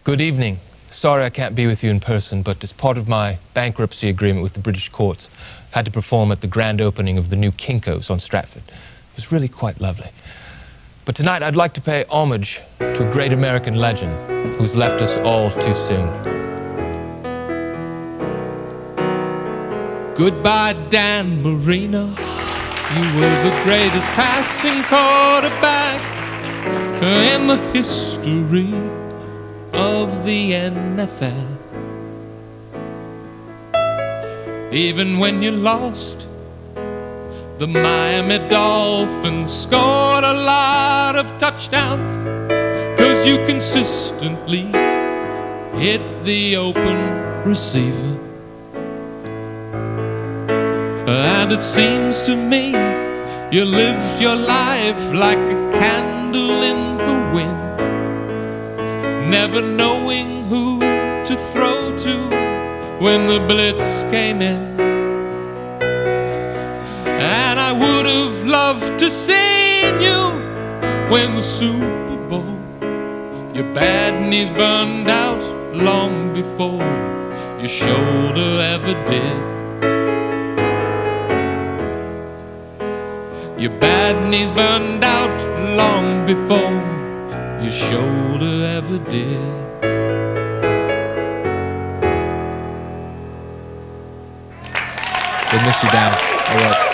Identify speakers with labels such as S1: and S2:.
S1: Good evening. Sorry I can't be with you in person, but as part of my bankruptcy agreement with the British courts, I had to perform at the grand opening of the new Kinko's on Stratford. It was really quite lovely. But tonight I'd like to pay homage to a great American legend who's left us all too soon. Goodbye, Dan Marino. You were the greatest passing quarterback in the history of the NFL. Even when you lost, the Miami Dolphins scored a lot of touchdowns, 'cause you consistently hit the open receiver. And it seems to me you lived your life like a candle in the wind, never knowing who to throw to when the blitz came in. And I would have loved to seen you win the Super Bowl. Your bad knees burned out long before your shoulder ever did. Your bad knees burned out long before your shoulder ever did. We'll miss you, Dan. All right.